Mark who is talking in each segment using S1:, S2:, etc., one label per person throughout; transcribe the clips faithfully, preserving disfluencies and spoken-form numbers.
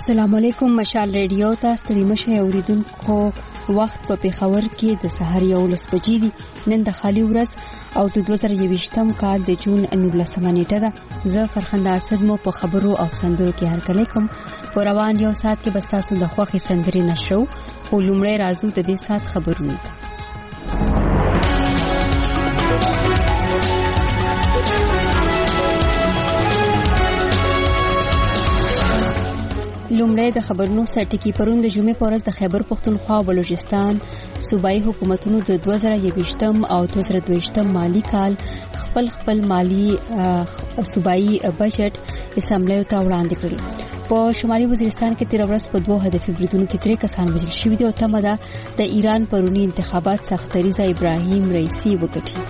S1: السلام علیکم. مشال ریډیو ته ستړي مشه اوریدونکو. وخت په پیښور کې د سحر یو لس بجې دي. نن د خالي ورځ او د دوه زره یویشتم کال د جون نولسمه نیټه ده. زه فرخنده اسد مو په خبرو او سندرو کې هرکلی کوم. په روان یو ساعت کې بس تاسو د خوښې سندرې نشرو. خو لومړی راځو د دې ساعت خبرونه. لومړی د خبرونو سرټکی پرون د جمعې په ورځ د خیبر پختونخوا او بلوچستان صوبایي حکومتونو د دوه زره یویشتم او دوه زره دویشتم مالی کال خپل خپل مالی صوبایي بجټ اسمبلی ته وړاندې کړی. په شمالي وزیرستان کې تیر ورځ په دوه هدفي بریدونو کې درې کسان وژل شوي دي او تمه ده د ایران پرونی انتخابات سختریزه ابراهیم رئیسی وګټي.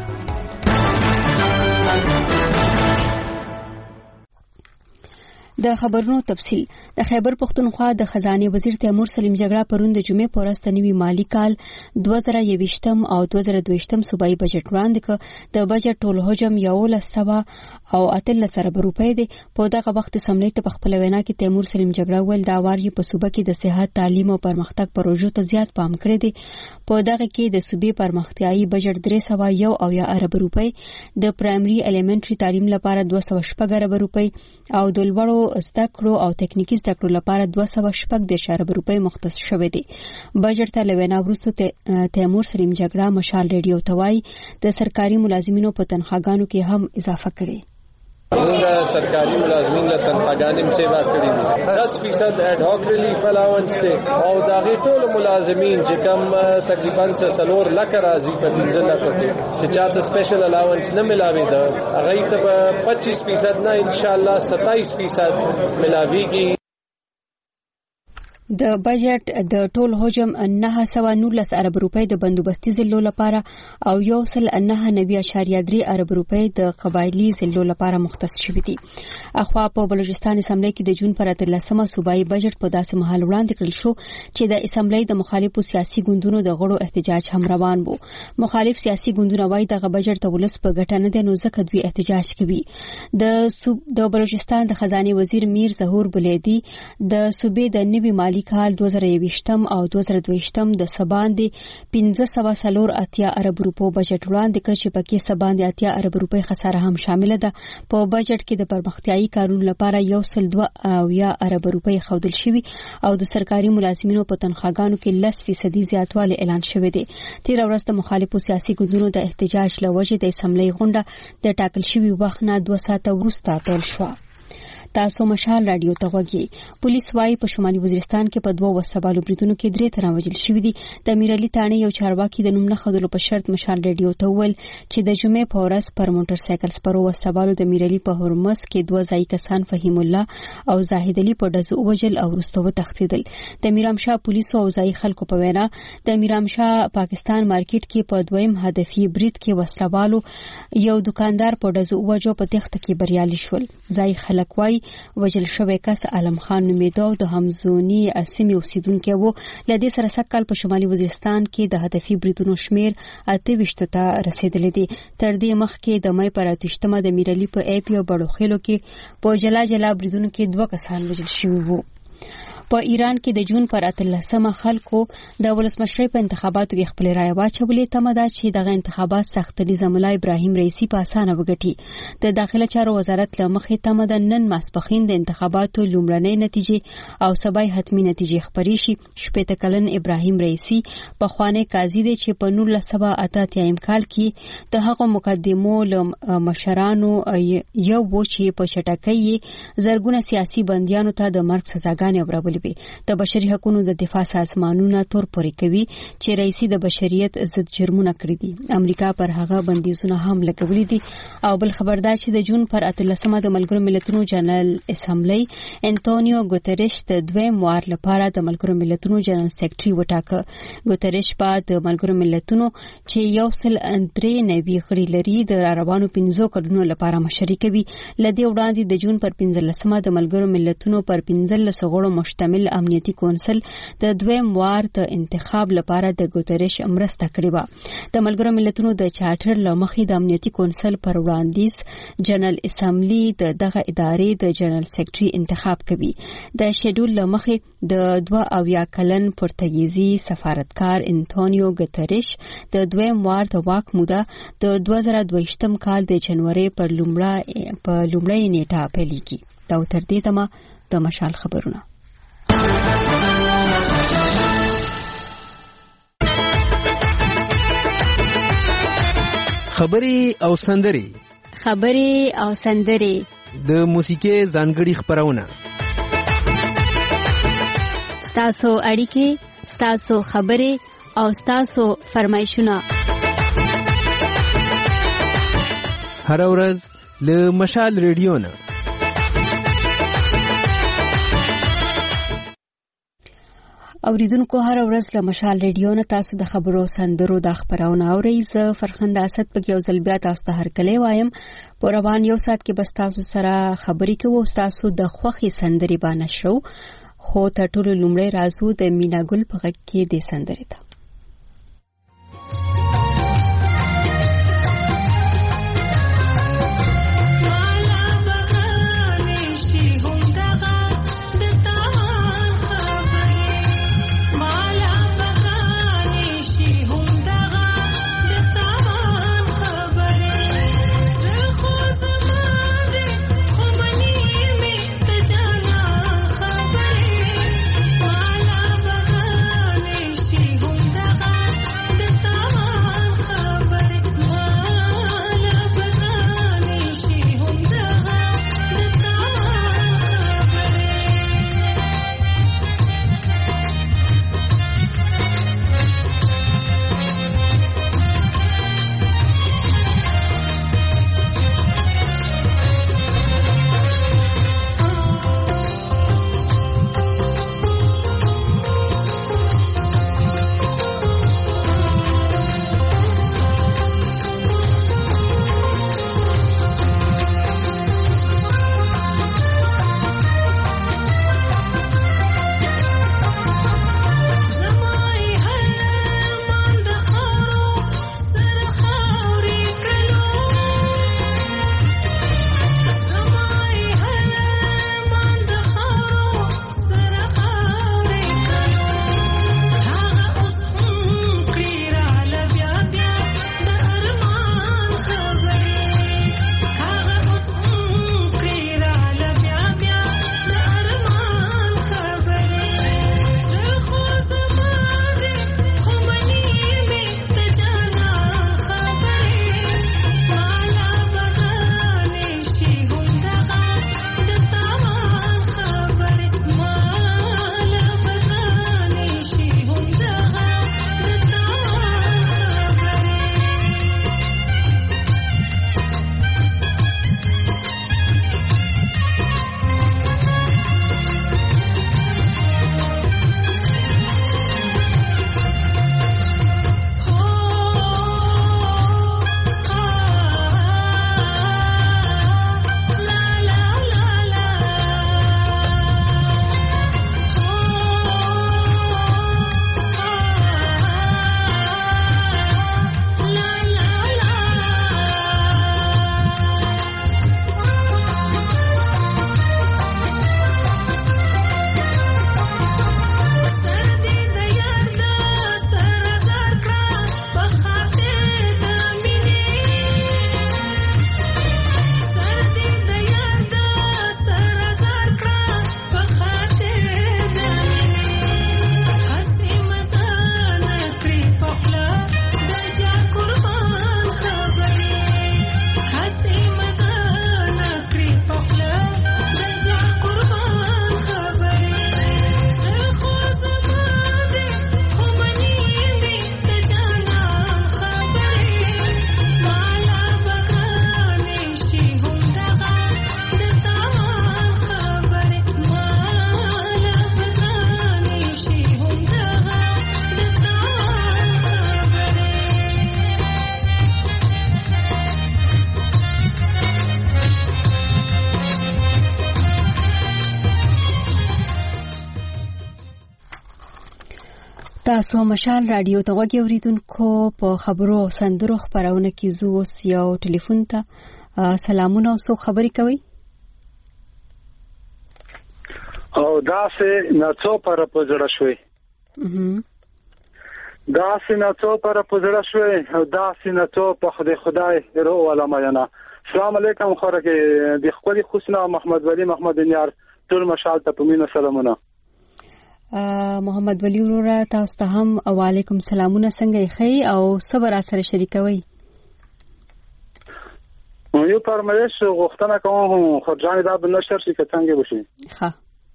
S1: د خبرونو تفصیل. د خیبر پختونخوا د خزانه وزیر تیمور سلیم جګړه پرون د جمعې په ورځ د نوي مالی کال دوه زره یویشتم او دوه زره دویشتم صوبایي بجټ وړاندې کړ. د بجټ ټول حجم یولس سوه او اتلس ارب روپۍ دی. په دغه وخت اسمبلی ته په خپل وینا کې تیمور سلیم جګړه ول دا وار یې په صوبه کې د صحت، تعلیم او پرمختګ پروژو ته زیات پام کړی دی. په دغه کې د صوبې پرمختیايي بجټ درې سوه یو او یا ارب روپۍ، د پرایمري الیمنټري تعلیم لپاره دوه سوه شپږ ارب روپۍ او د لوړو زده کړو او تکنیکی زده کړو لپاره دوه سوه شپږ دېرش ارب روپۍ مختص شوې دي. بجټ ته لوینا وروسته تیمور سلیم جګړه مشال ریډیو ته وایي د سرکاري ملازمینو په تنخواګانو کې هم اضافه کړي.
S2: موږ سرکاري ملازمین له تنخواګانې مسیبات کړي دي. دس فیصد اډ هاک ریلیف الاونس دی او دا غي ټول ملازمین چې کم تقریبا سلور لک راځي په پنځه لک کې چې چاته سپیشل الاونس نه ملاوي دا هغه ته پچیس فیصد نه ان شاء الله ستایس فیصد ملاويږي. د بجټ د ټول حجم نه سوه نولس ارب روپۍ د بندوبستي ضلعو لپاره او یو سل نه نوي اشاریه درې ارب روپۍ د قبایلی ضلعو لپاره مختص شوي دي. اخوا په بلوچستان اسمبلی کې د جون پر اتلسمه صوبایي بجټ په داسې مهال وړاندې کړل شو چې د اسمبلی د مخالفو سیاسي ګوندونو د غړو احتجاج هم روان وو. مخالف سیاسي ګوندونه وايي دغه بجټ ته ولس په ګټه نه دی نو ځکه دوی احتجاج کوي. د د بلوچستان د خزانه وزیر میر ظهور بلیدي د صوبې د نوي مالی کال دوه زره یویشتم او دوه زره دویشتم د سباندې پنځه سوه څلور اتیا ارب روپو بجټ وړاندې کړ چې پکې سباندې اتیا ارب روپۍ خساره هم شامل ده. په بجټ کې د پرمختیايي کارونو لپاره یو سل دوه او یا ارب روپۍ ښودل شوي او د سرکاري ملازمینو په تنخواګانو کې لس فیصدي زیاتوالی اعلان شوی دی. تیر ورځ د مخالفو سیاسي ګوندونو د احتجاج له وجې د اسمبلی غونډه د ټاکل شوي وخت نه دوه ساعته وروسته پیل شوه. تاسو مشال رادیو ته غوږی. پولیس وايي په شمالي وزیرستان کې په دوه وسبالو بریدونو کې درې تنه وژل شوي دي. د میرعلي تاڼې یو چارواکي د نوم نه ښودلو په شرط مشال رادیو ته وویل چې د جمعې په ورځ پر موټر سایکل سپرو وسبالو د میرعلي په هرمز کې دوه ځایي کسان فهیم الله او زاهد علي په ډزو وژل او وروسته وتښتېدل. د میرامشاه پولیسو او ځایي خلکو په وینا د میرامشاه پاکستان مارکیټ کې په دویم هدفي برید کې وسلوالو یو دکاندار په ډزو وژو په تخته کې بریالي شول. ځایي خلک وايي وجل شوی کس علم خان نومیده او د همزونی سیمې اوسیدونکی وو. له دې سره سږ کال په شمالي وزیرستان کې د هدفي بریدونو شمیر اته ویشت ته رسیدلی دی. تر دې مخکې د مې پر اتشتمه د میرعلي په ایپ یو بړوخېلو کې په جلا جلا بریدونو کې دوه کسان وژل شوي وو. په ایران کې د جون پر اتلسمه خلکو د ولسمشرۍ په انتخاباتو کې خپل رائے واچولې. تمه ده چې دغه انتخابات سختلیزه ملا ابراهیم رئیسی په اسانه وګټي. د داخله چارو وزارت له مخې تمه ده نن ماسپښین د انتخاباتو لومړنۍ نتیجې او سبای حتمی نتیجې خبرې شي. شپېته کلن ابراهیم رئیسی پخوانی قاضي دی چې په نولس سوه اته اتیا کال کې د هغو مقدمو له مشرانو یو و چې په چټکۍ زرګونه سیاسي بندیانو ته د مرګ سزاګانې اورولې. د بشري حقوقو د دفاع سازمانونه تور پورې کوي چې رئیسی د بشریت ضد جرمونه کړی دي. امریکا پر هغه بندیزونه هم لګولې دي. او بل خبردار چې د جون پر اتلسمه د ملګرو ملتونو جنرال اسمبلی انټونیو ګوتریش د دویم وار لپاره د ملګرو ملتونو جنرال سیکریټري وټاکه. ګوتریش په د ملګرو ملتونو چې یو سل درې نوي غړي لري د روانو پنځو کډونو لپاره مشري کوي. لدې وړاندې د جون پر پنځلسمه د ملګرو ملتونو پر پنځلس غړو مشتمل
S1: شامل امنیتي کونسل د دویم وار د انتخاب لپاره د ګوتریش مرسته کړې و. د ملګرو ملتونو د چارټر لمخې د امنیتي کونسل پر وړاندیز جنرال اسمبلی د دغه ادارې د جنرال سیکریټري انتخاب کوي. د شیډول لمخې د دوه اویا کلن پرتګیزي سفارتکار انټونیو ګوتریش د دویم وار د واک موده د دوه زره دوهشتم کال د جنوري پر لومړی په لومړی نیټه پیلېږي. دا تر دې دمه د مشال خبرونه.
S3: خبري او سندري
S1: خبري او سندري
S3: د موسیقي ځانګړي خبرونه
S1: ستاسو اړیکې ستاسو خبري او ستاسو فرمایشونه
S3: هر ورځ له مشال ریډیو نه.
S1: اوریدونکو هر ورځ له مشال ریډیو نه تاسو د خبرو سندرو د خبرونه اورئ. زه فرخنده اسد په یو ځل بیا تاسو ته هرکلی وایم. په روان یو ساعت کې بس تاسو سره خبرې کوو، تاسو د خوښي سندري باندې شو. خو تر ټولو لومړی راځو د مینا ګل په غږ کې د سندرې ته.
S4: Home
S1: تاسو مشال رادیو ته وګورئ اوریدونکو په خبرو او سندرو خبرونه کې زو اوس یو ټلیفون ته سلامونه او سو خبري کوي
S4: او دا سه نڅو پر پزړه شوي دا سه نڅو پر پزړه شوي او دا سه نڅو په خدای خدای رو ولا مینا. السلام علیکم خورکه د خپل خوشنا محمد ولی محمد نیار ټول مشال ته پمینه سلامونه.
S1: محمد ولی ورور تاسو ته هم وعلیکم سلامونه څنګه یې او صبر سره شریکوي.
S4: یو پرمایش غوښتنه کوم خو ځان دا بنشر شي څنګه وشي.
S1: ها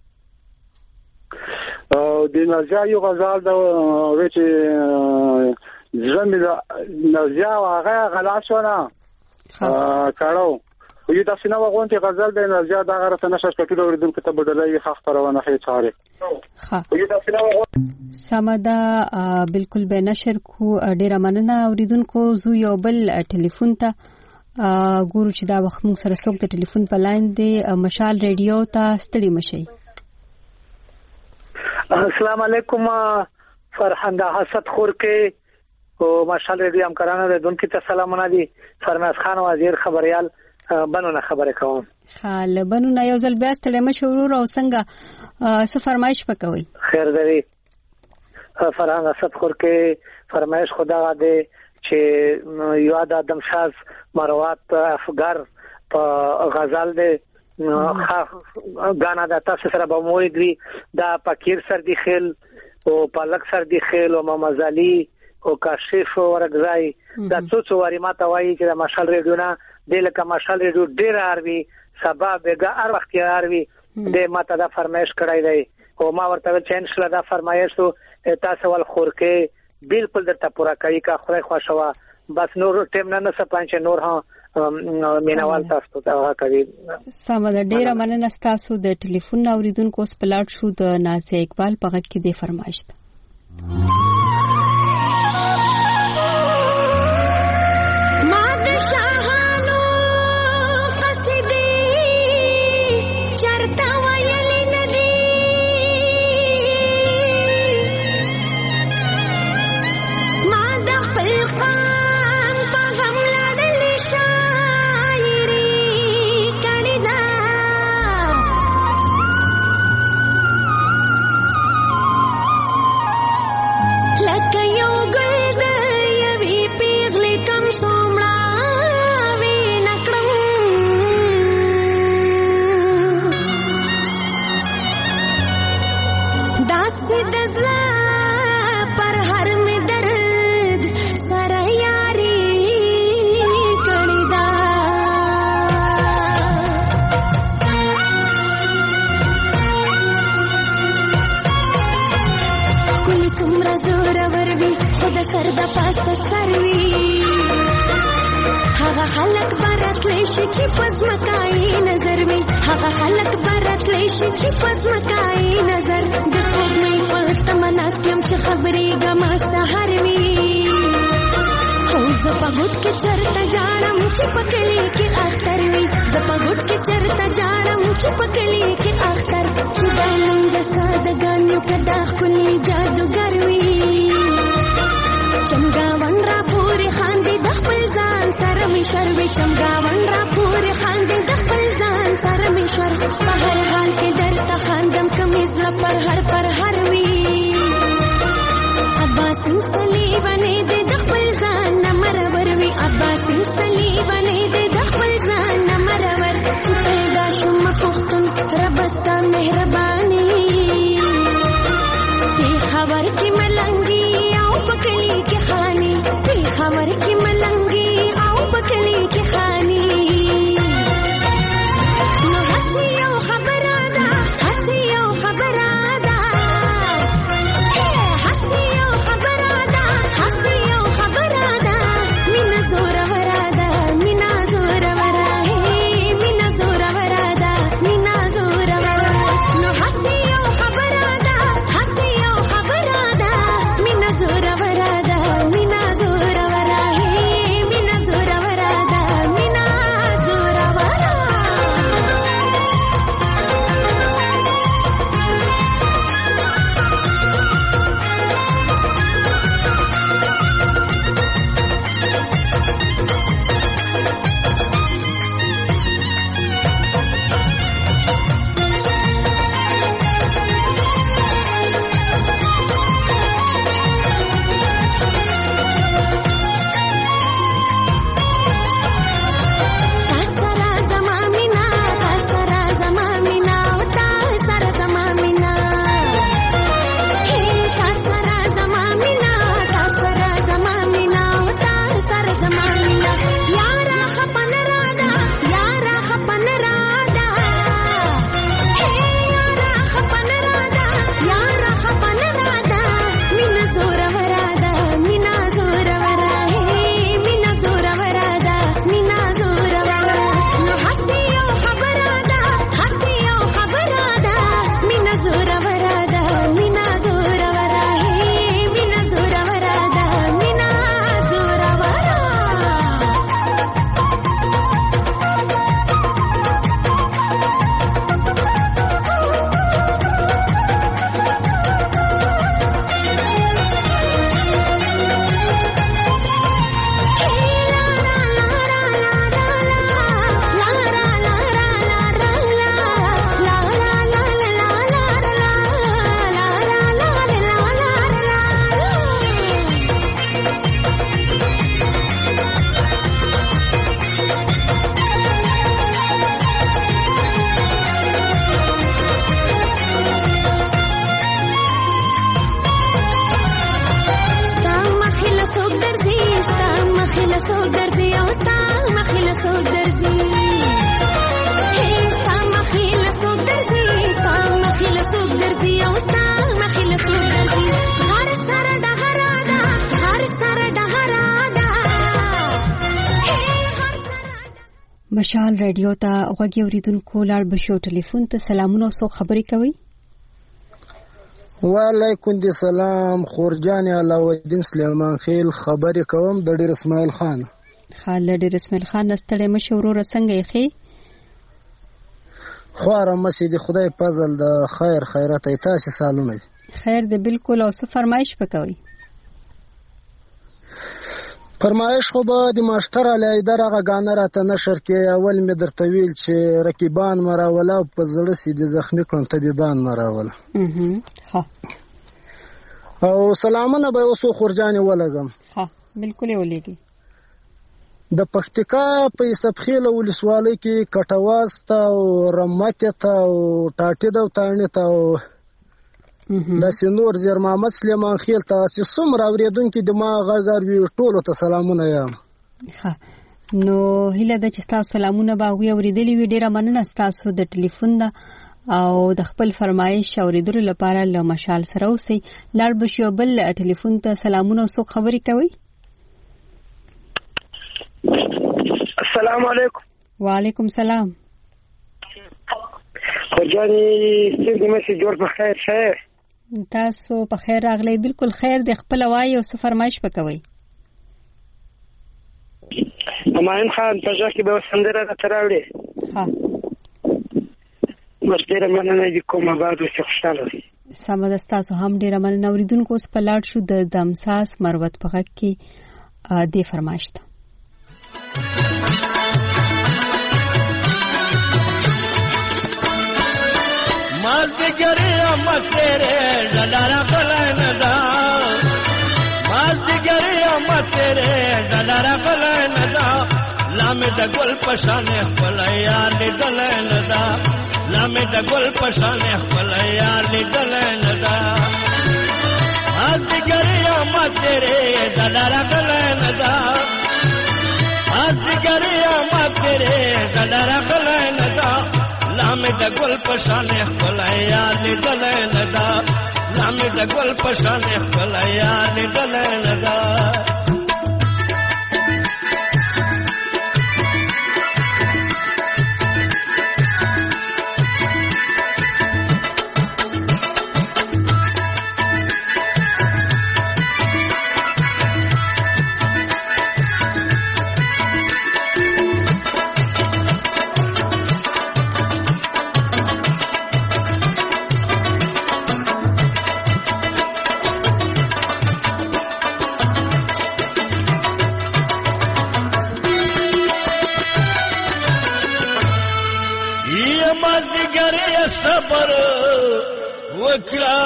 S4: او د نازیا یو غزال دا وچ زمي دا نازیا هغه غلاشونه کارو یو تاسو نو غونټي غزل د نازیا دا غره تنشر کټو ورېدم کته بدلای خاص پرونه هي چاره.
S1: ها یو تاسو نو سمدا بالکل به نشر کو ډیره مننه اوریدونکو زو یو بل ټلیفون ته ګورو چې دا وخت موږ سره څوک د ټلیفون په لاین دی. مشال ریډیو ته ستړي مشي.
S5: السلام علیکم فرحنده حسد خور کې او مشال ریډیو هم کرانه ده دونکو ته سلامونه دي. فرناز خان وزیر خبريال بنونه خبره کوم.
S1: خاله بنونه یو ځل بیا ستړي مشي ورور او څنګه څه فرمایش وکوي.
S5: خیر دی فرحنده حسد خور کې فرمایش خدا ده چې یاد آدم شاز مروات افغار په غزل ده غانا د تاسو سره به موید وی دا فقیر سر دی خیل او پالک سر دی خیل او ممزلی او کاشف ورغځای دا څو څو واری ماته وایي چې د مشال ریډیو نه د لکه مشال ریډیو ډیر اروي سبا بهګه هر وخت اروي د ماته دا فرمایش کړای دی او ما ورته چینج له دا فرمایش تاسو ول خورکه بالکل درته پورا کوي کا خدای خوشوا بس نور ټیم نه نه سپانچ نور ها مینوال تاسو ته کوي.
S1: سمه ډیره مننه تاسو د ټلیفون اوریدونکو سپلاټ شو د نازیه اقبال په غږ کې د فرمایش ده.
S6: هغه خلک براتلی شي چې پزمکای نظر وي هغه خلک براتلی شي چې پزمکای نظر د سپوږمۍ په تمناستم چې خبرې ګما سحر وي خو زه په ګوت کې چرته جاړم چې پکلی کې اختر وي زه په ګوت کې چرته جاړم چې پکلی کې اختر چې دانم د سادګانو کدا خپلې جادوګر وي چمګاون را پورې خاندې د خپل ځان سره مې شروي چمګاون را پورې خاندې د خپل ځان سره مې شر په هر حال کې درته خاندم کمیز لا پر هر پر هر وی عباس سلی باندې د خپل ځان نمرور وی عباس سلی باندې د خپل ځان نمرور چې پیدا شوم پختون رب ستا مهرباني په خبر کې ملنګي پکلی کی خانی پی خبر کی ملنگی او پکلی کی خانی نو حسی او خبر آدا حسی او خبر آدا حسی او خبر آدا حسی
S1: مشال رادیو ته غوږی اوریدونکو لاړ بشو ټلیفون ته سلامونه او سو خبرې کوي.
S7: وعلیکم السلام خورجان علاوالدین سلیمان خیل خبرې کوم د ډیر اسماعیل خان.
S1: خال ډیر اسماعیل خان نستړی مشورو رسنګ یې
S7: خواره مسجد خدای فضل د خیر خیرات تاسو سالونه
S1: خیر دې بالکل او څه فرمایش وکوي.
S7: فرمایش خو به د ماشټر علی درغه غانه راته نشر کې اول مې درته ویل چې رقیبان مراوله په زړه سي د زخمی کړم طبيبان مراوله.
S1: ها
S7: او سلامونه به اوسو خورجان ولګم.
S1: ها بالکل ولګي.
S7: د پختیکا په سبخیله ولسوالۍ کې کټواز ته او رمت ته او ټاټې د تاڼې ته او د سینور زیر محمد سلیمان خیل تاسو څومره اوریدونکو د ما غږر وی ټولو ته سلامونه یم.
S1: ها نو هله د چې تاسو سلامونه باغوي اوریدلې وی ډیره مننه تاسو د ټلیفون دا او د خپل فرمایش اوریدلو لپاره له مشال سره اوسئ. لاړ بشو بل ټلیفون ته سلامونه او څوک خبرې کوي.
S5: السلام علیکم.
S1: وعلیکم سلام.
S5: خورجاني څنګه مې جوړ په خیر شه
S1: تاسو په خیر راغلی. بالکل خیر د خپل وای او څه فرمایش وکوي.
S5: امین خان په ځکه به سندره تراوړي.
S1: ها
S5: مستره مننه دي کومه بعد څه خوشاله دي.
S1: سمه تاسو هم ډیره مننه اوریدونکو اوس په لاړ شو د دمساس مروت په غږ کې دې فرمایش ته.
S8: مال دیگری امت تیرے زلارا بلائندا مال دیگری امت تیرے زلارا بلائندا لامی دا گل پشانے خپلیار لی دلائندا لامی دا گل پشانے خپلیار لی دلائندا مال دیگری امت تیرے زلارا بلائندا مال دیگری امت تیرے زلارا بلائندا لامه د ګل پشانه خپلیا لیدل نه دا لامه د ګل پشانه خپلیا لیدل نه دا صبر وکړه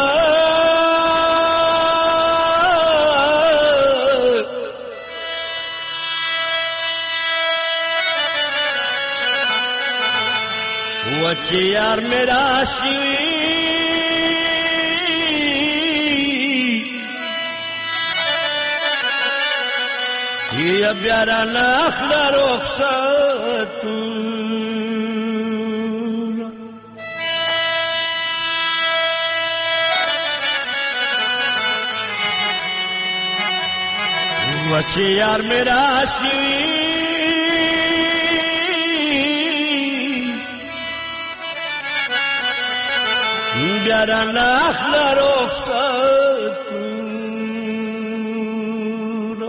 S8: وچی یار میرا شي یا بیارا نخلا رخصتو وچی یار میرا شوی بیارا نخلا رفتون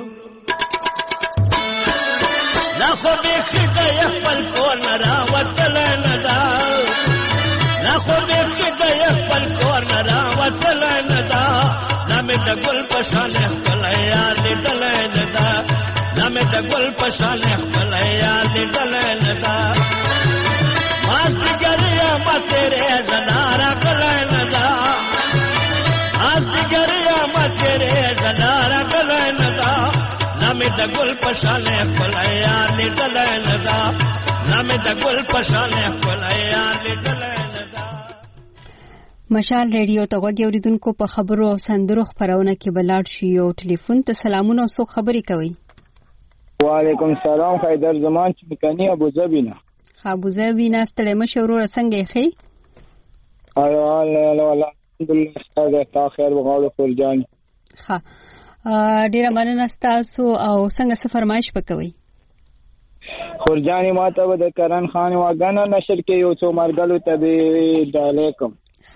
S8: نخو بیخی دا یخبل کون را وطل ندا نخو بیخی دا یخبل کون را وطل ندا نامه د ګل پشانه خپلیا لیدل نه دا نامه د ګل پشانه خپلیا لیدل نه دا ماس ګریا متره زنارا کل نه دا ماس ګریا متره زنارا کل نه دا نامه د ګل پشانه خپلیا لیدل نه دا نامه د ګل پشانه خپلیا لیدل نه دا.
S1: مشال ریډیو ته غوږی اوریدونکو په خبرو او سندرو خبرونه کې بلاړ شي او ټلیفون ته سلامونه او څوک خبرې کوي.
S9: وعلیکم السلام خیدر زمان چې مکنی ابو ظبی نه
S1: ابو ظبی نه ستړي مشورو څنګه یې
S9: ايو الله الحمدلله ستاسو ته خیر وغواړو خورجان.
S1: ها ډیره مننه تاسو او څنګه څه فرمایش وکوي.
S9: خورجانې ماته به د کرن خان واګانو نشر کې یو څو مرګلو ته به ډالۍ کوم.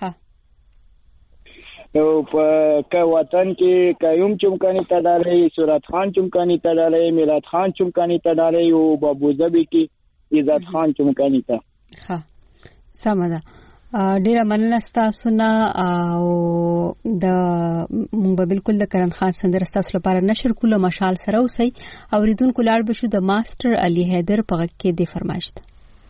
S9: یو په وطن کې قیوم چمکانی ته ډالۍ، سورت خان چمکانی ته ډالۍ، میلاد خان چمکانی ته ډالۍ او بابو ظبي کې عزت خان چمکانی ته.
S2: ښه سمه ده. ډیره مننه ستاسو نه او د مونږ به بالکل د کرن خان سندره ستاسو لپاره نشر کوله. مشال سره اوسئ. اوریدونکو لاړ بشو د ماستر علي حیدر په غږ کې د فرمایش ده.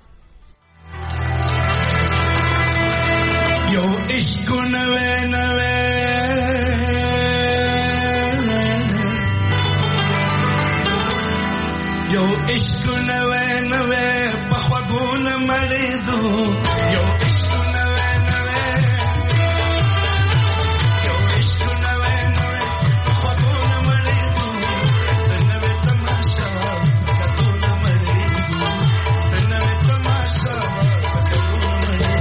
S10: یو عشق نوے نوے یو عشق نوے نوے پخوگون مریدو یو عشق نوے نوے یو عشق نوے نوے پخوگون مریدو تنوے تماشا پکتون مریدو تنوے تماشا پکتون مریدو.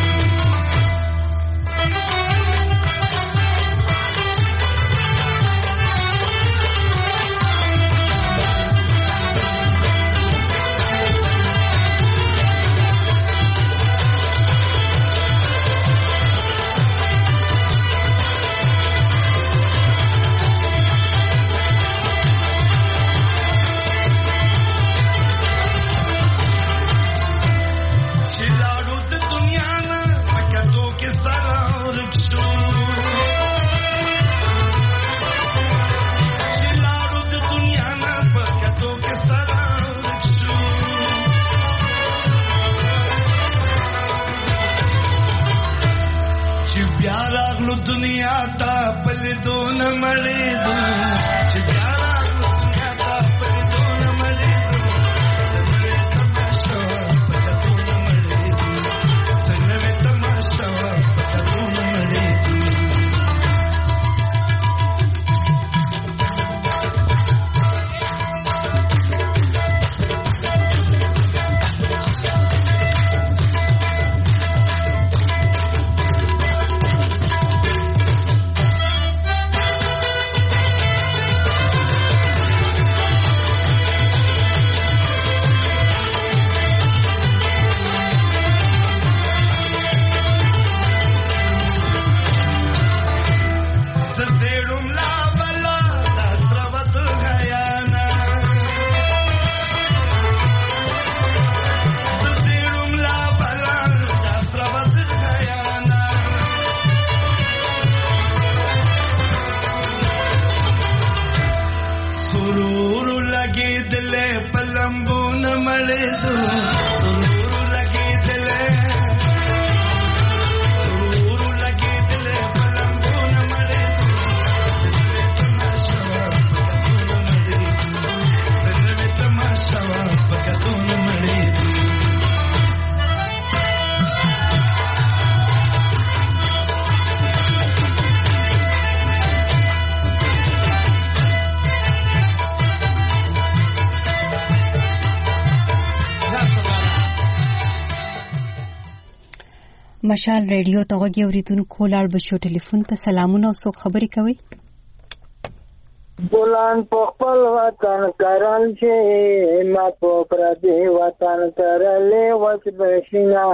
S10: दुनिया ता पल दो न मरे दो चिजारा दुनिया ता पल दो न मरे दो सनवे तमाशा पल दो न मरे दो सनवे तमाशा पल दो न मरे दो.
S2: مشال ریډیو ته غوږی اوریدونکو لاړ بشو ټلیفون ته سلامونه او څوک خبرې کوي.
S11: بولان په خپل وطن کرل چې ما په پردي وطن کرلې وس بشینا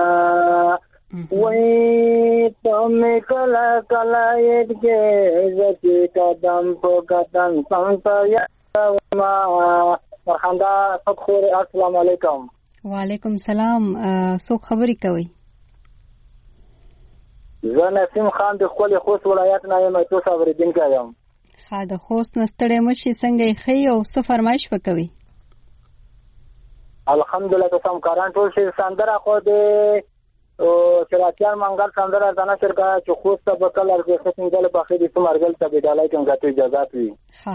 S11: وای ته مې کلا کلا یې کې زتی قدم په قدم څنګه یا ما مرحبا فخر. السلام علیکم.
S2: وعلیکم سلام. څوک خبرې کوي؟
S11: زه نسیم خان د خپل خوست ولایت نه یم. تاسو اوریدونکي یم.
S2: ښه د خوست نه ستړی مشي څنګه یې ښه او څه فرمایش وکوي؟
S11: الحمدلله تاسو کاران ټول شي سندره خو د شراکیان منګل سندره دانه شرکا چې خوست په کله کې څنګه په خېدي سمرګل ته بدالای کوم غته اجازه وي.
S2: ښه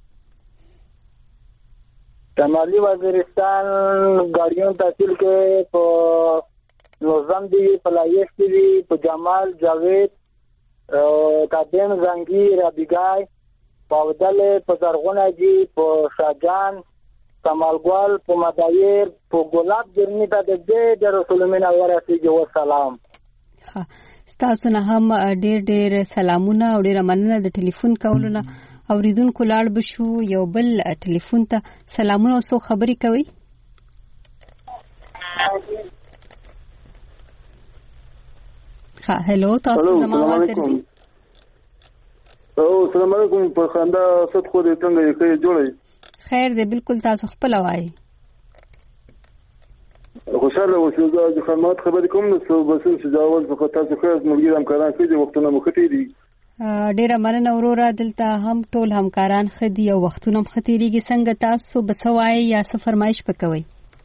S11: شمالي وزیرستان ګاډیون تحصیل کې په نوزم دی په لایش کې دی په جمال جاوید کادم زنګي رابګای پاودل په زرغونه جی په شاجان کمالګل په مدایر په ګلاب جرنی ته د دې د رسول الله ورسېږي. والسلام.
S2: ها ستاسو نه هم ډېر ډېر سلامونه او ډېر مننه د ټلیفون کولو نه. اوریدونکو لاړ بشو یو بل ټلیفون ته. سلامونه او څوک خبرې کوي؟
S1: ها هلو تاسو زما आवाज درځي.
S12: او السلام علیکم. په خندا ست خو دې څنګه یې کوي جوړي؟
S1: خیر دې بالکل تاسو خپل وایي.
S12: خوشاله اوسئ. د خدمات خبرې کوم نو بس چې جواب فقط تاسو خیر ملګری همکاران کې دي وختونه مخته دي.
S1: ډیره مننه وروره. دلته هم ټول همکاران خدي او وختونه مختيريږي. څنګه تاسو بسوای یا څه فرمایش پکوي؟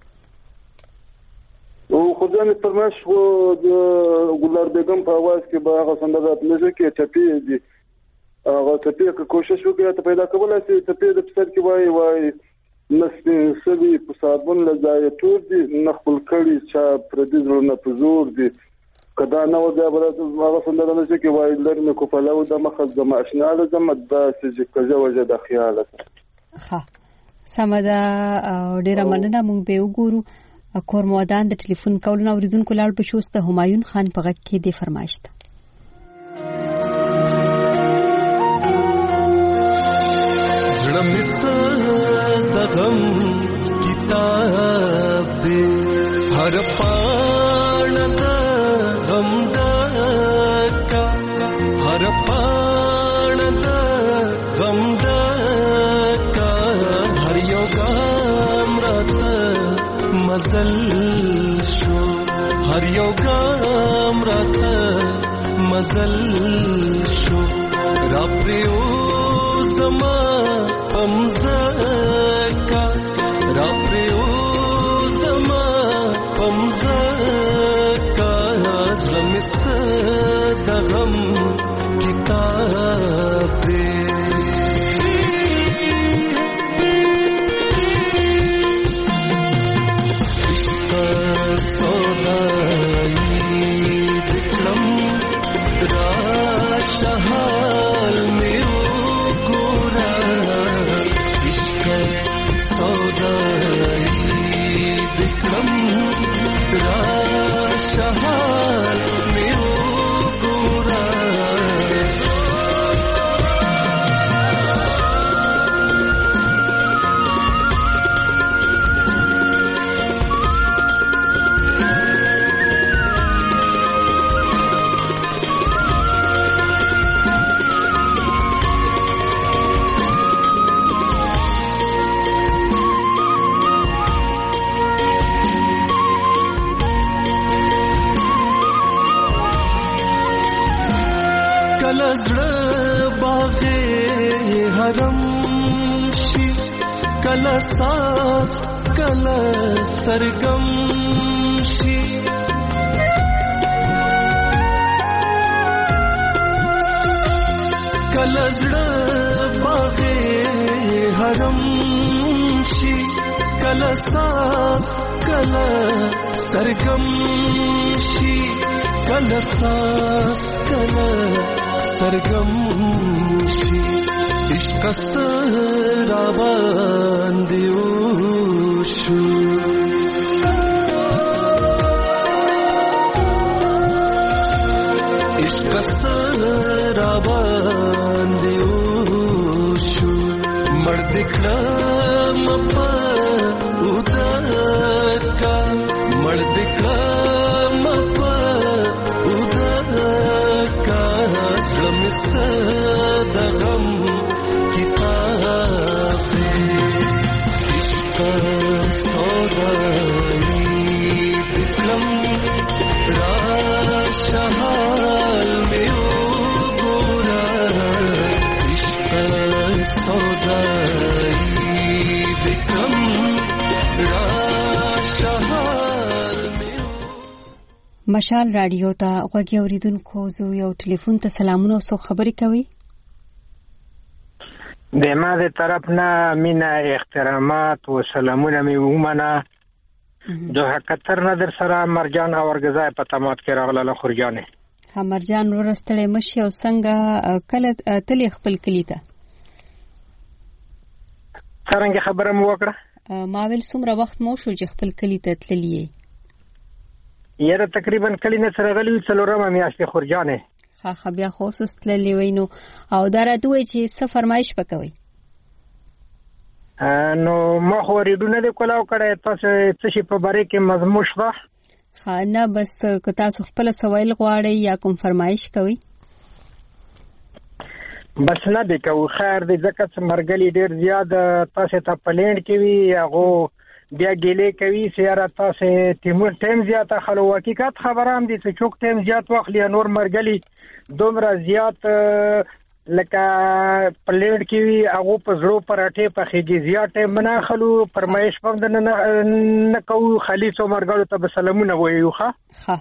S12: او خدای فرمایش وو د ګلار بیگم په आवाज کې به هغه سندرات لږه کې چپی دي. هغه چپی که کوشش وکړي ته پیدا کولای شي. چپی د پسر کې وای وای نسبی سوي په صابون لځای تور دي نخل کړي چا پردیزو نه پزور دي. کدا نو دا برات هغه سندره لږه کې وای لرنه کو فلو د مخز د ماشنا د زمد چې کجه وجه د خیاله.
S1: ها سمدا ډیره مننه. مونږ به وګورو اکور مودان د ټلیفون کولونه اوریدونکو لاړ بشوسته همایون خان په غږ کې دی فرمایشت.
S10: زړه مې د غم کتاب دې هر پاڼه د غم ډکه هر پاڼه د غم ډکه هر یو ګام راته مزل شو هر یو ګام راته مزل شو را پریو زما پمزکا را پریو زما پمزکا زلم د غم کتاب دې شهال میو ګورا عشق سودای دکم را شهال میو ګورا زړه باغ حرم شي کله ساس کله سرګم شي کله زړه باغ حرم شي کله ساس کله سرګم شي کله ساس کله سرگم شي عشق سراوان دیو شو عشق سراوان دیو شو مرد کلام پا ادکا مرد کلام پا ادکا زلم د غم کتاب دې عشق سودای دکلم را شهال میو ګورا عشق سودای دکلم را شهال میو.
S1: مشال رادیو ته غوږی اوریدونکو زو یو ټلیفون ته سلامونه او خبرې کوي.
S13: د ما د طرف نه مینا احترامات او سلامونه مې ومنه. دوه کتر نه در سره مرجان او ورغزای په تمات کې راغله خورجانې.
S1: ها مرجان ورستړې مشي او څنګه کله تلی خپل کلی ته
S13: څنګه خبره مو وکړه؟
S1: ما ویل څومره وخت مو شو چې خپل کلی ته تللی؟
S13: یاره تقریبا کلی نه سره غلی څلورمه میاشتې خورجانې.
S1: ها خو بیا خو سست تللی وینو او دا راته وایي چې څه فرمایش پکوي؟
S13: نو ما خو ریډونه د کولاو کړه تاسو څه شي په باره کې مضمون شته؟
S2: ها نه بس که تاسو خپل سوال غواړئ یا کوم فرمایش کوئ
S13: بس نه دی کو خیر دی ځکه چې مرګلي ډیر زیات تاسو ته پلینډ کوي هغه بیا ګیلې کوي سیاره تاسو تیمور ټیم زیات خلو حقیقت خبره هم دي چې چوک ټیم زیات واخلي نور مرګلي دومره زیات لکه پلینډ کوي هغه په زړه پراټه په خېږي زیات ټیم نه خلو فرمایش پم نه نه کو خلیص او مرګلو ته سلامونه وایو ښه
S2: ښه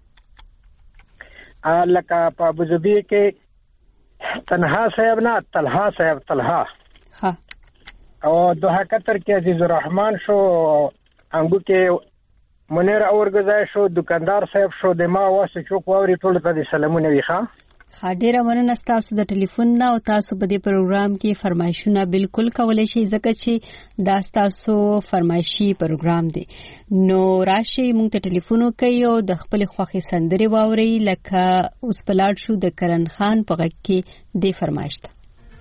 S13: لکه په ابوظبي کې تنها صاحب نه طلحه صاحب طلحه
S2: ها
S13: او دوه کتر کې عزیز الرحمن شو انګو کې منیر اورګزای شو دکاندار صاحب شو د ما واسه چوک ووري ټول ته سلامونه ویخه
S2: ها ډیره مننه تاسو د ټلیفون نه او تاسو په دې پروګرام کې فرمایشونه بالکل کولای شئ ځکه چې دا تاسو فرمایشي پروګرام دی نو راشي مونږ ته ټلیفون وکړئ او د خپل خوښي سندري واوري لکه اوس پلاټ شو د کرن خان په غږ کې د فرمایش ته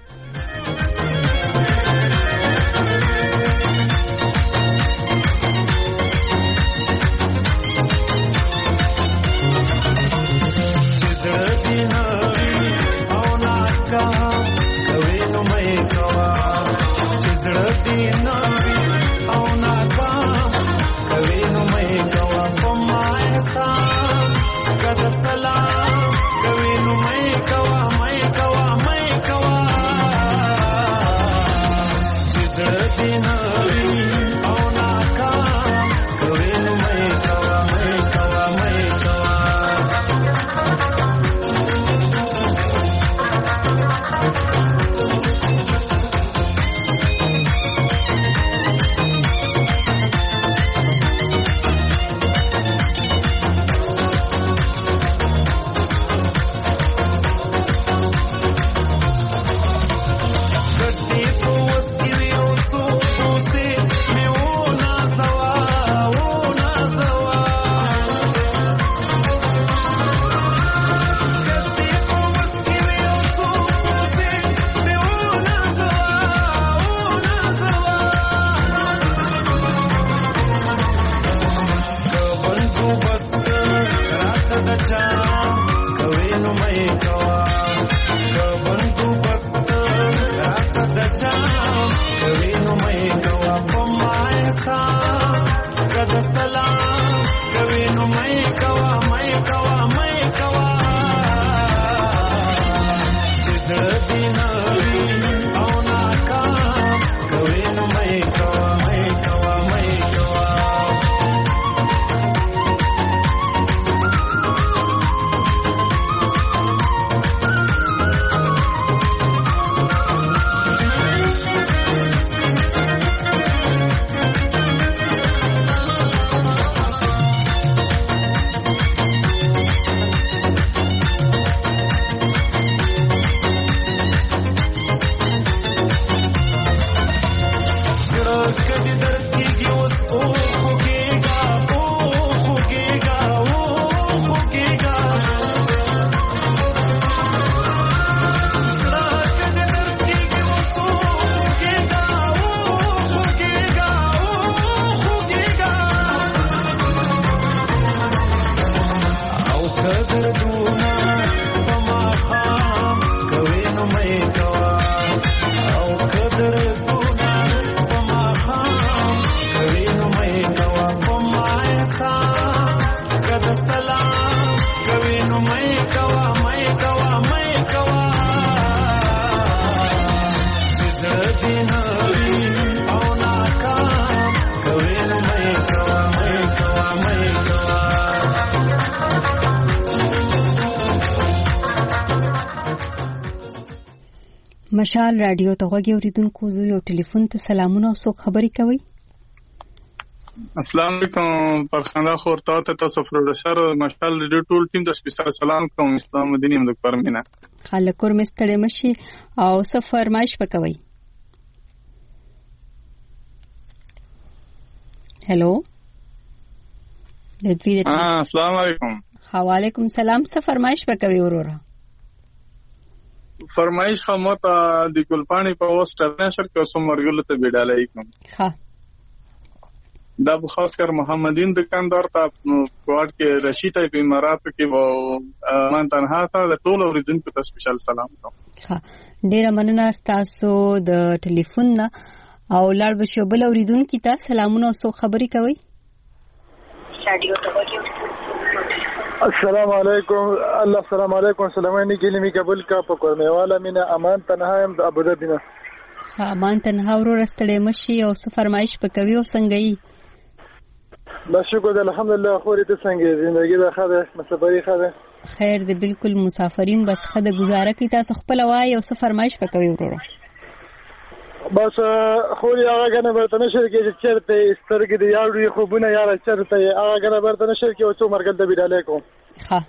S2: مشال رادیو ته غوږی اوریدونکو زو یو ټلیفون ته سلامونه او څوک خبري کوي
S14: السلام علیکم پرخنده خورتا ته تاسو پروډوسر مشال رادیو ټول ټیم ته سپیشل سلام کوم اسلام الدین هم د پرمینا
S2: خلکور مستړی مشي او څه فرمایش وکوي هلو
S14: السلام علیکم
S2: وعلیکم سلام څه فرمایش وکوي وروره
S14: فرمایش خو مته د ګلپاڼې په واسطه نشر کې اوس مرګلو ته بیډالای کوم.
S2: ها
S14: دا خاص کر محمدین دکاندار ته کوټ کې رشید ای په امارات کې و مان تنها ته د ټول اوریدونکو ته سپیشل سلام کوم.
S2: ها ډیر مننه تاسو د ټلیفون نه او لاړ بشو بل اوریدونکو ته سلامونه او سو خبري کوي.
S15: السلام علیکم. الله السلام علیکم. سلامانی کلمې قبول کا په کورمه والا مینا امان تنها هم د ابو ظبی نه.
S2: ها امان تنها ورو رستړې مشي او څه فرمایش پکوي او څنګه یې؟
S15: بس شکر الحمدلله. خوري ته څنګه زندگی ده خاله مسافری خاله
S2: خیر دې بالکل مسافرین بس خده گزاره کی تاسو خپل وای او څه فرمایش پکوي ورو
S15: بس خوري هغه کنه برته نشر کې چې چرته سترګې دی یاړي خوبونه یاره چرته هغه کنه برته نشر کې او څو مرګل د بیډاله کوم.
S2: ها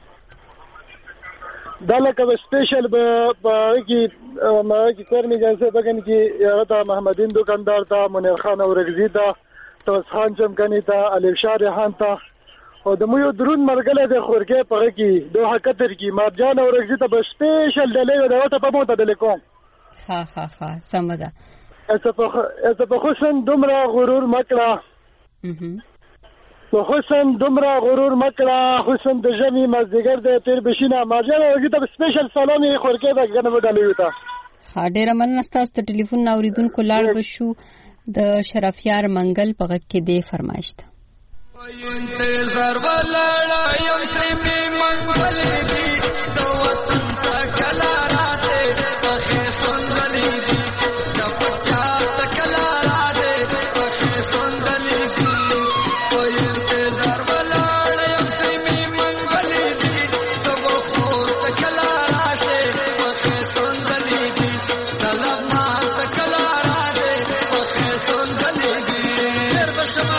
S15: دلته سپیشل به کی ما کی کورنی جنسه بګن کی هغه ته محمدین دکاندار ته منیر خان اورګزی ته توس خان چمکنی ته الف شاه ریحان ته او د مو یو درون مرګله د خورګه پغه کی دوه قطر کی مرجان اورګزی ته سپیشل دلې دا ته په موته دلې کوم.
S2: ها ها ها سمدا
S15: اته په حسن دومره غرور مکړه په حسن دومره غرور مکړه حسن د جمی مزدګر د تیر بشینه ماجر اوږي ته سپیشل سلام یې خورکې دا غنه وډالې وتا.
S2: ها ډیر مننه تاسو ته ټلیفون اوریدونکو لاړ بشو د شرفیار منګل په غږ کې دی فرمایش ته.
S10: انتظار ولاړ یم سیمه منګل دی د وطن تکلا راته په سندلې دی د پټا تکلا راته په سندلې دی او انتظار ولاړ یم سیمه منګل دی د وخت تکلا راته په سندلې دی د لما تکلا راته په سندلې دی تر بشما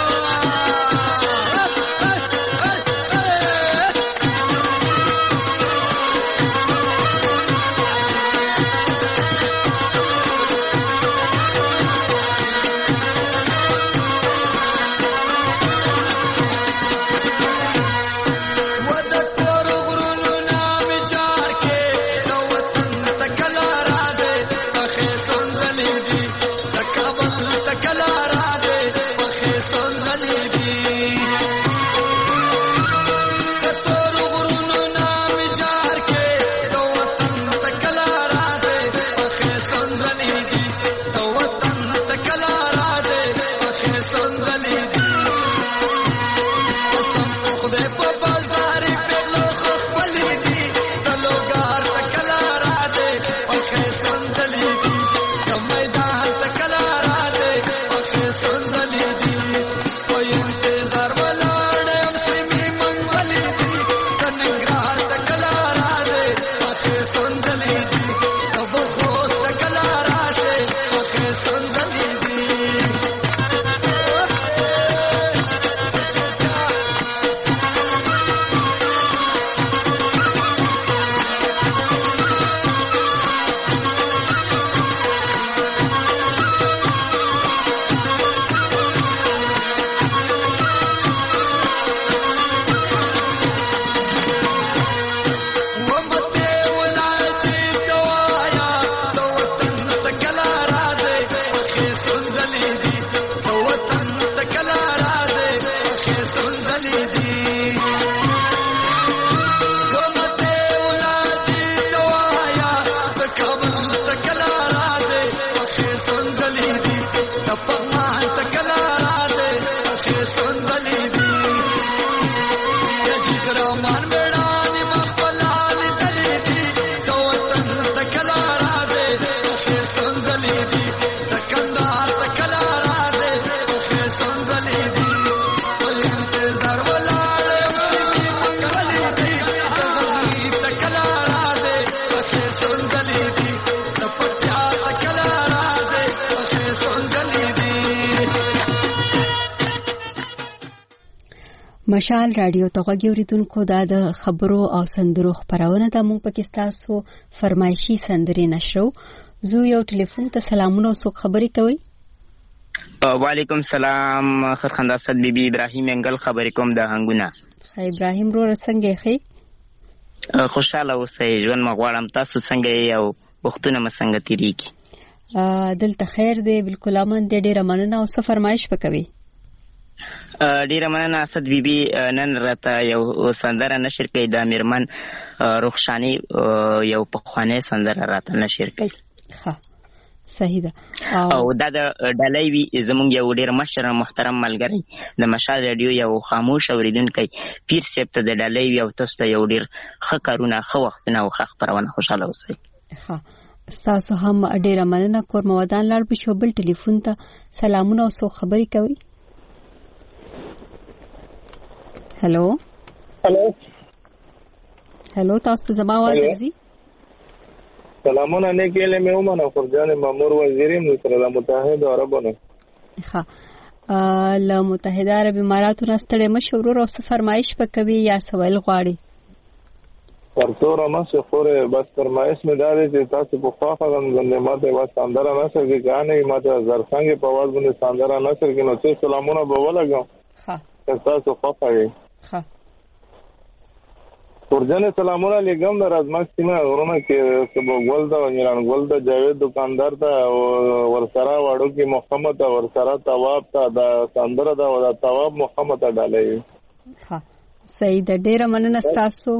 S2: مشال رادیو ته غوږی اوریدونکو دا د خبرو او سندرو خبرونه د مونږ پاکستانو فرمایشي سندري نشرو زو یو ټلیفون ته سلامونه او څوک خبري کوي.
S16: وعلیکم سلام خرخنده صد بیبي ابراهیم انګل خبرې کوم د هنګونه.
S2: خی ابراهیم رو څنګه خې؟
S16: خوشاله اوسئ ژوند مغواړم تاسو څنګه یې او وختونه مسنګ تیریږي.
S2: دلته خیر دی، بالکل امن دی، ډیره مننه. او څه فرمایش وکوي؟
S16: ډیره مننه اسد بیبي. نن راته یو سندره نشر کړي د میرمن رخشانی، یو پخوانی سندره راته نشر کړي.
S2: ښه صحیح ده.
S16: او دا د ډلې وی زمونږ یو ډیر مشر محترم ملګری د مشال رادیو یو خاموش اوریدونکی پیر صاحب ته د ډلې وی او تاسو ته یو ډیر ښه کارونه ښه وختونه او ښه خبرونه خوشاله اوسئ.
S2: ښه تاسو هم ډیره مننه. کور مودان لاړ بشو بل ټلیفون ته. سلامونه او سو خبري کوي. هلو
S17: هلو
S2: هلو تاسو ته زما आवाज راځي؟
S17: سلامونه نه کېله مې ومنه فرجان مامور وزیریم سره د متحده عربونو.
S2: ښه له متحده عرب اماراتو نه ستړی مشه ورور، او څه فرمایش وکوي یا سوال غواړي؟
S17: ورته ما څه خورې بس فرمایش مې دا دی چې تاسو په خواخه باندې ماته وا سندره نشر کې غانې ماته زرڅنګ په आवाज باندې سندره نشر کې نو څه سلامونه به ولګم.
S2: ښه
S17: تاسو خواخه یې.
S2: ښه
S17: فرجان سلامونه لګم د رازماک سیمه غرونه کې سبو ګل دا ونیران ګل دا جاوید دکاندار ته ورسره واړو کې محمد ورسره تواب ته دا سندره دا ودا تواب محمد ډالې.
S2: ها صحیح ده، ډیره مننه تاسو.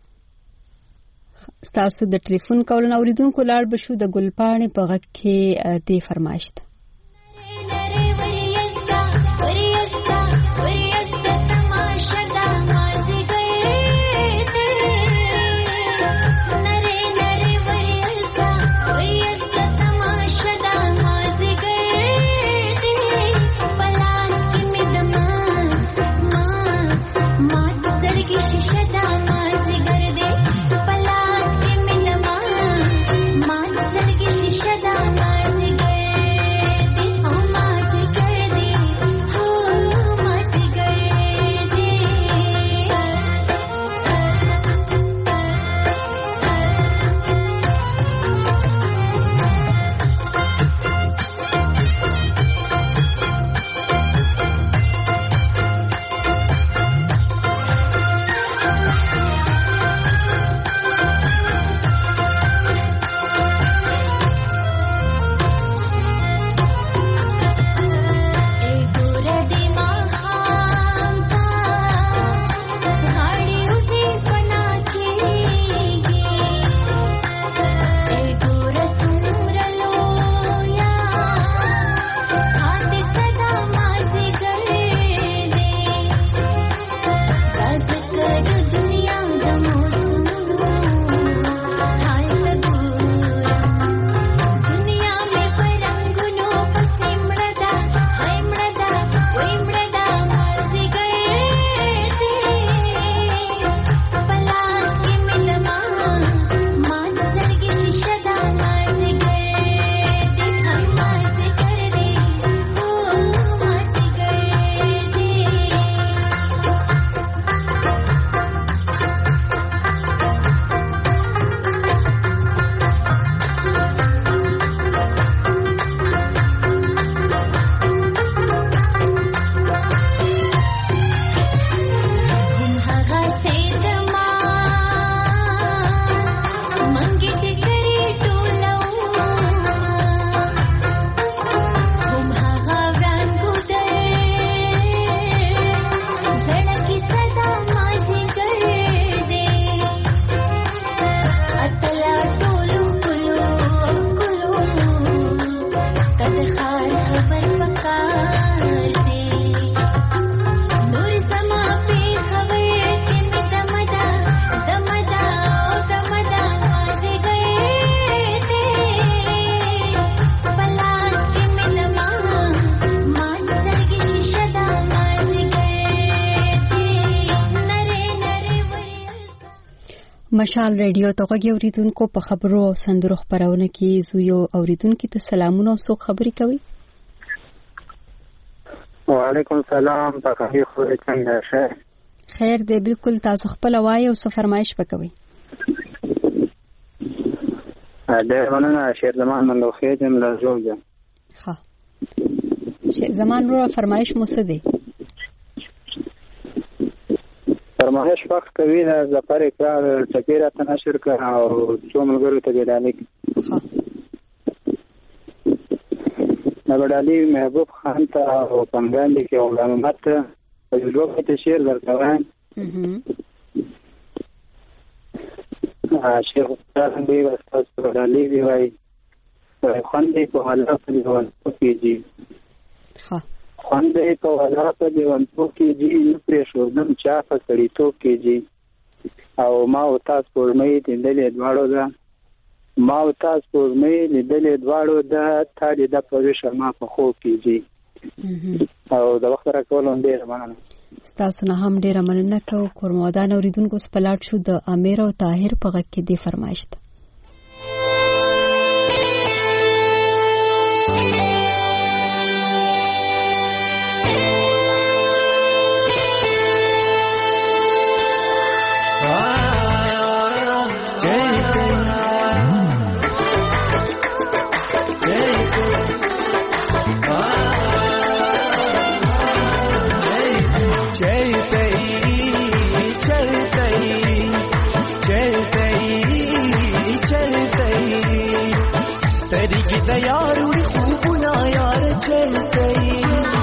S2: تاسو د ټلیفون کولونه اوریدونکو لاړ بشو د ګلپاڼې په غږ کې دې فرمایش ده. مشال ریډیو ته غوږی اوریدونکو په خبرو او سندرو خبرونه کې زو یو اوریدونکو ته سلامونه او سو خبري کوي.
S18: وعلیکم السلام. تاسو خو څنګه شه؟
S2: خیر دی، بالکل. تاسو خپل وایي او څه فرمایش وکوي؟
S18: دا مننه شیر زمان من لوخې دم لا زوجه.
S2: ها شیر زمان رو فرمایش مو څه دی؟
S18: فرمایش وخت کوي د زفر اقرار چکیره ته نشر کړه او څو ملګرو ته ډالې نبړالي محبوب خان ته او پنګاندې کې غلام محمد ته په یو کې شعر درکوم. شیخ استاد دی واستاذ نبړالي دی وای خواندې په حالت کې ځوان کېږي. ها خواندې په حالت کې ځوان کېږي نو پرې شو دم چا په سړی تو کېږي او ما او تاسو پرمې دندلې دواړو ده ما او تاسو پرمې دندلې دواړو ده تا دې د پرويش ما په خو کېږي او د وخت راکول ډېر مننه.
S2: تاسو نه هم ډېر مننه کوم. کورمودان اوریدونکو سپلاټ شو د امیر او طاهر په غږ کې دی فرمایش ده.
S10: यारुड़ी खूब ना यार चल गई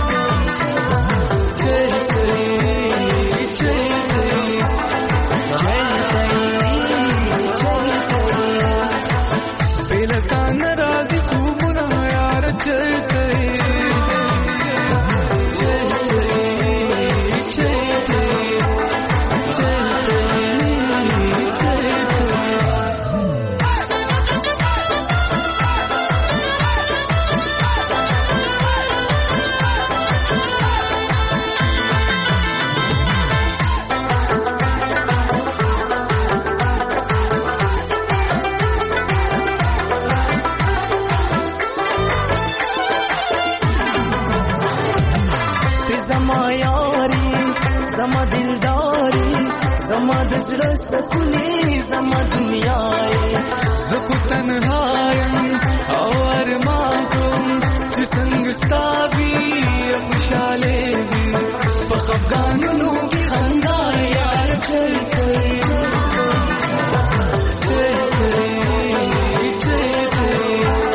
S10: चल गई चल गई चल गई चल गई बेलका नाराज़ी खूब ना यार चल गई चल गई चल गई चल गई चल زړه سکونی زما دنیا زکو تنهایم او ارمان کوم چې څنګه ستابي خوشاله وي په خفګانونو کې خندا یار چل کوي چل کوي چل کوي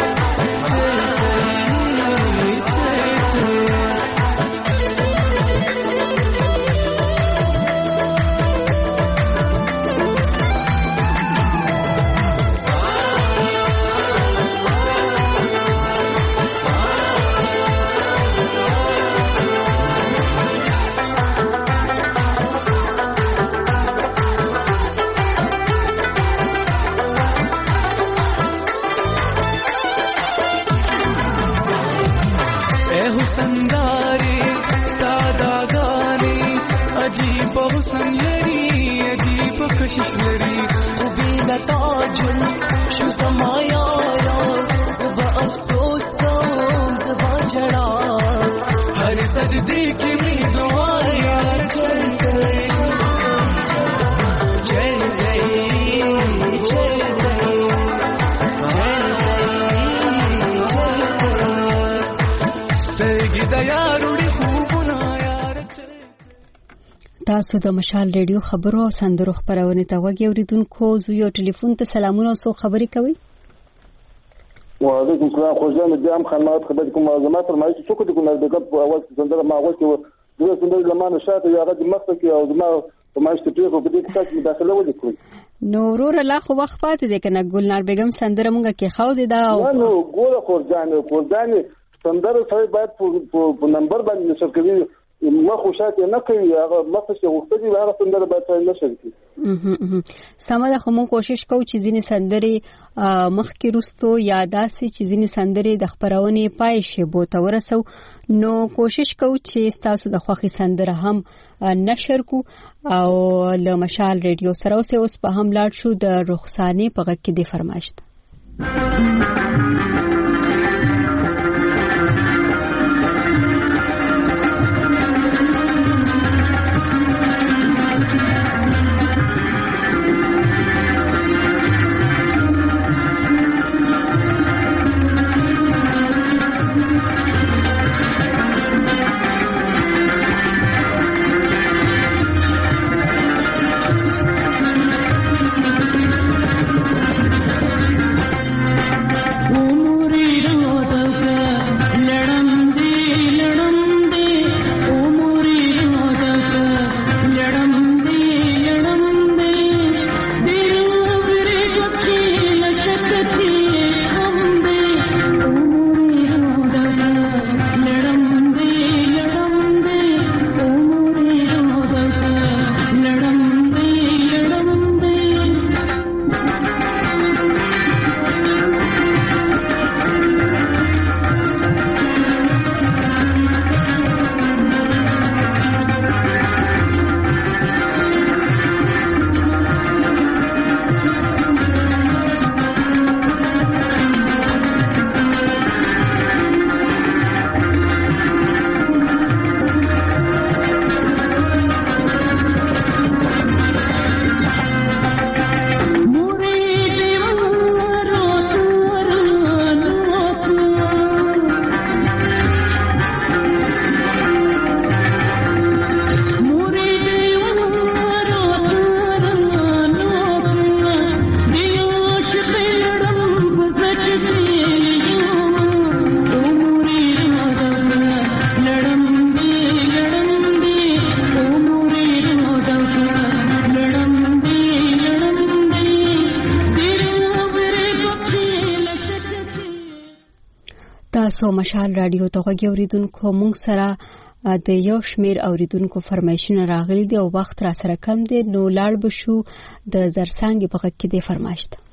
S10: چل کوي تاسو د مشال ریډیو خبرو او سندرو خبرونه ته وګورئ. اوریدونکو زو یو ټلیفون ته سلامونه او سو خبري کوي.
S12: وعلیکم السلام. خو ځان د عام خدمات خبر کوم معلومات فرمایي چې څوک د کوم د غب اواز سندره ما غوښتي و د سندره لمانه شاته یا غد مخته کې او ما فرمایي چې په دې کې تاسو مداخله وکړئ.
S2: نو ورور لا خو وخت پاتې ده کنه ګلنار بیگم سندره مونږه کې خاو دي دا
S12: نو ګوره خورځان خورځان سندره سره باید په نمبر باندې نشر کوي ما خوشات نه کوي هغه مخه چې وختي هغه سندره باید نشر کوي.
S2: سمه خو مون کوشش کوو چې ځینې سندره مخ کې رستو یاداسي چې ځینې سندره د خبرونه پای شي بو ته ورسو. نو کوشش کوو چې تاسو د خوخي سندره هم نشر کو او له مشال ریډیو سره اوس په هم لاړ شو د رخصانه په غږ کې د فرمایشت.
S1: مشال رادیو ته غوږی اوریدونکو موږ سره د یو شمیر اوریدونکو فرمایشونه راغلي دي او وخت را سره کم دی نو لاړ بشو د زرسانګ په غږ کې دی فرمایش ده.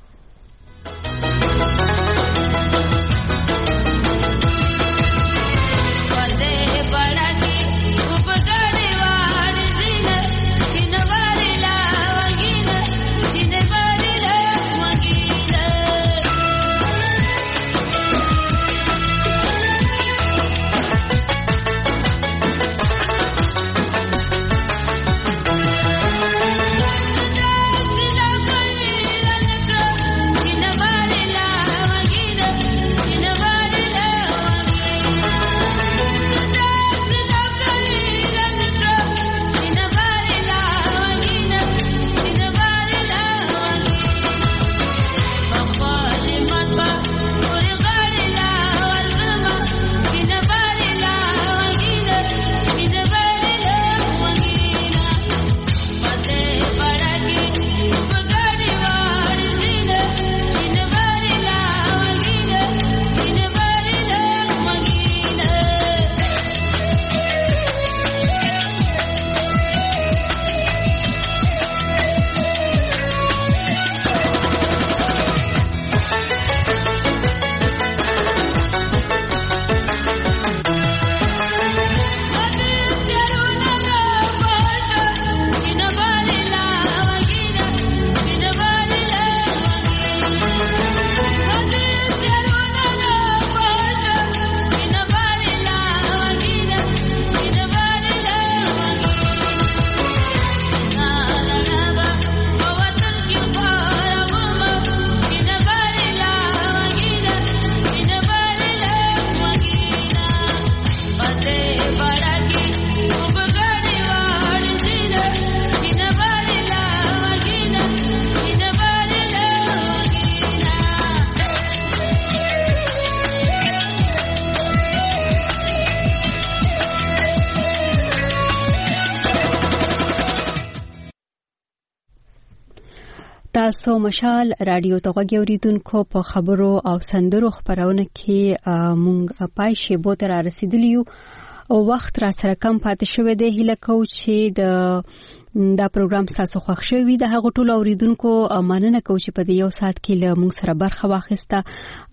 S1: تاسو مشال رادیو ته غوږی اوریدونکو په خبرو او سندرو خبرونه کې مونږ پای شی بو تر رسیدلیو او وخت را سره کم پاتې شوی دی. هیله کوم چې د دا پروګرام تاسو خوښ شوی د هغه ټول اوریدونکو مننه کوم چې په دې یو ساعت کې له موږ سره برخه واخیسته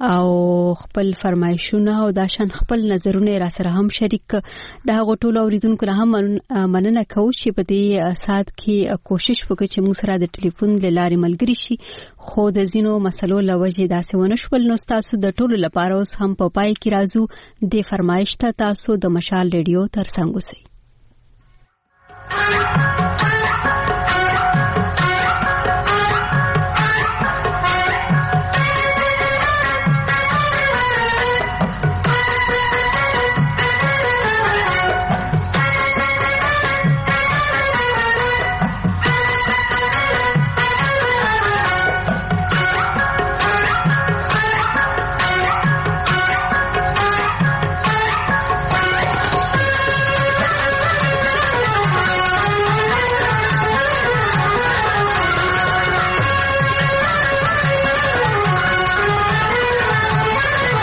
S1: او خپل فرمایشونه او دا شان خپل نظرونه را سره هم شریک د هغه ټول اوریدونکو نه هم مننه کوم چې په دې ساعت کې کوشش وکړي چې موږ سره د ټلیفون لارې ملګری شي خو د زینو مسلو لوجه داسې ونشول. نو تاسو د ټول لپاره اوس هم په پای کې راځو د فرمایش ته تاسو د مشال ریډیو تر څنګ اوسئ.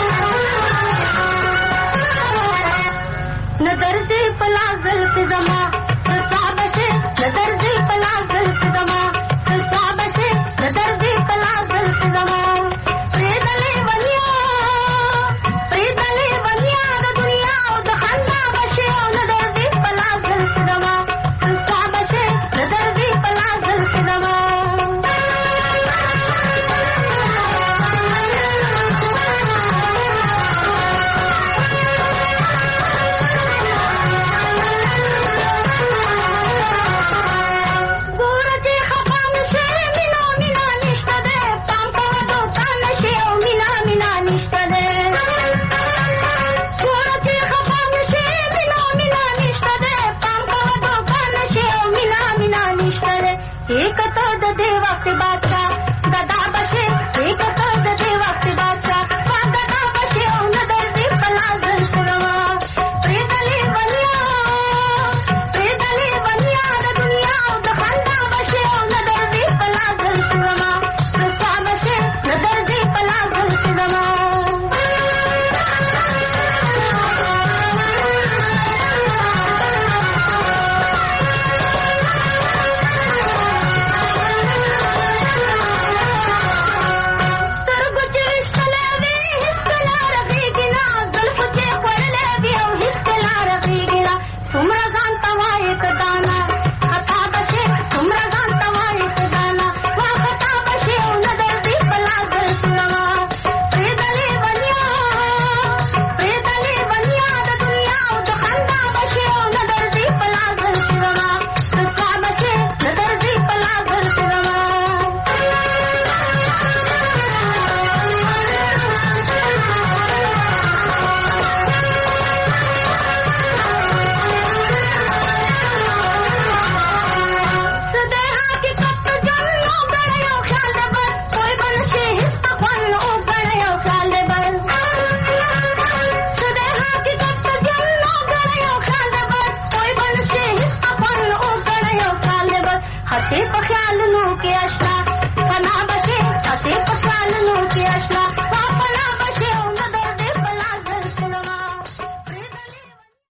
S6: नजर से पला गल पे जमा